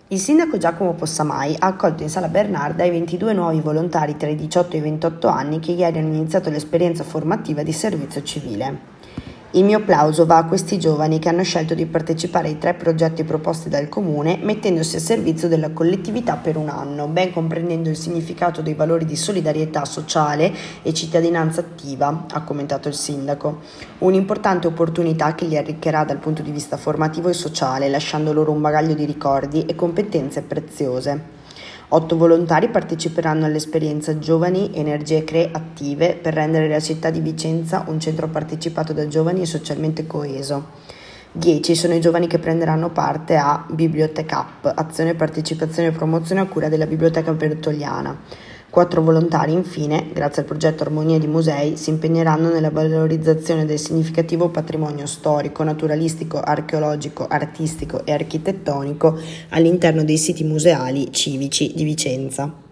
Il sindaco Giacomo Possamai ha accolto in Sala Bernarda i 22 nuovi volontari tra i 18 e i 28 anni che ieri hanno iniziato l'esperienza formativa di servizio civile. Il mio plauso va a questi giovani che hanno scelto di partecipare ai 3 progetti proposti dal Comune, mettendosi a servizio della collettività per un anno, ben comprendendo il significato dei valori di solidarietà sociale e cittadinanza attiva, ha commentato il sindaco. Un'importante opportunità che li arricchirà dal punto di vista formativo e sociale, lasciando loro un bagaglio di ricordi e competenze preziose. 8 volontari parteciperanno all'esperienza Giovani Energie Creative per rendere la città di Vicenza un centro partecipato da giovani e socialmente coeso. 10 sono i giovani che prenderanno parte a Biblioteca Up, azione, partecipazione e promozione a cura della Biblioteca Bertoliana. 4 volontari, infine, grazie al progetto Armonia di Musei, si impegneranno nella valorizzazione del significativo patrimonio storico, naturalistico, archeologico, artistico e architettonico all'interno dei siti museali civici di Vicenza.